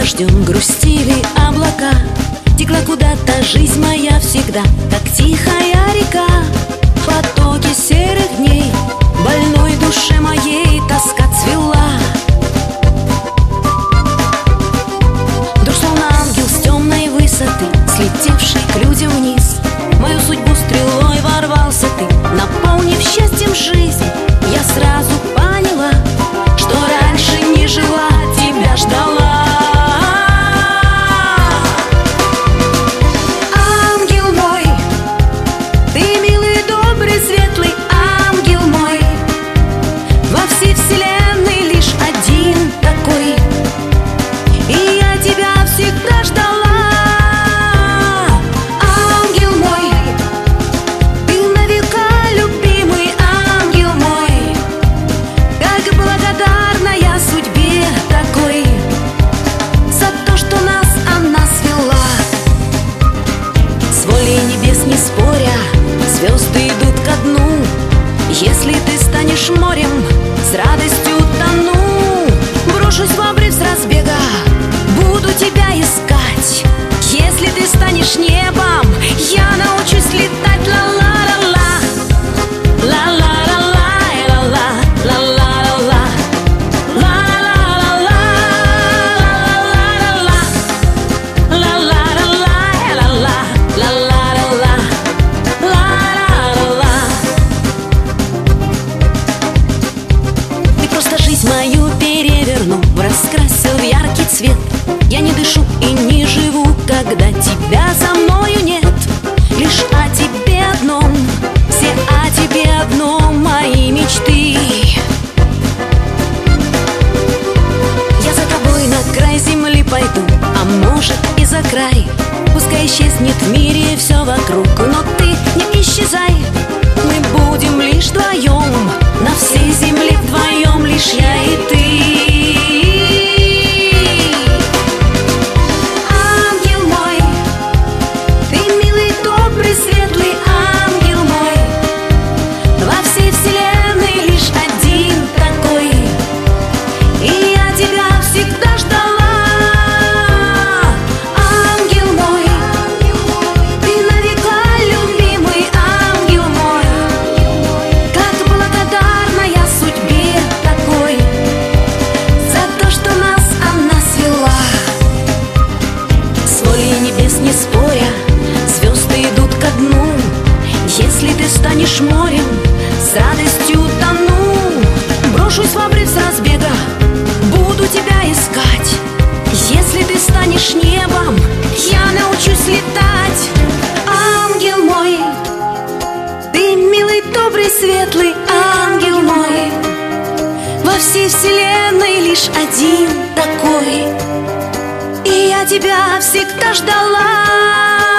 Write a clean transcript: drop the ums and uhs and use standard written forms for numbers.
дождем грустили облака, текла куда-то жизнь моя всегда, как тихая река. Потоки серых дней больной душе моей тоска цвела. Вдруг словно ангел с темной высоты, слетевший к людям вниз, в мою судьбу стрелой ворвался ты, наполнив счастьем жизнь. Я сразу поняла, что раньше не жила, тебя ждала. Ангел мой, ты милый, добрый, светлый ангел мой, во всей вселенной лишь один такой, и я тебя всегда ждала. Не споря, звезды идут ко дну. Если ты станешь морем, с радостью тону. Брошусь в обрыв с разбега, буду тебя искать. Если ты станешь небом, я научусь летать. Ла-ла-ла-ла-ла, ла-ла-ла-ла, ла-ла-ла-ла, мою переверну, раскрасил в яркий цвет. Я не дышу и не живу, когда тебя за мною нет. Лишь о тебе одном, все о тебе одном мои мечты. Я за тобой на край земли пойду, а может и за край. Пускай исчезнет в мире все вокруг, но ты не исчезай. Мы будем лишь вдвоем, на всей земле вдвоем, лишь я и ты. Ангел мой, ты милый, добрый, светлый ангел мой, во всей вселенной лишь один такой, и я тебя всегда ждала. Ангел мой, ты навека любимый ангел мой, как благодарна я судьбе такой за то, что нас она свела. С волей небес не споря, звезды идут ко дну. Если ты станешь морем, с радостью тону. Брошусь в обрыв с разбега, буду тебя искать. Если ты станешь небом, я научусь летать. Ангел мой, ты милый, добрый, светлый ангел мой, во всей вселенной лишь один такой, и я тебя всегда ждала.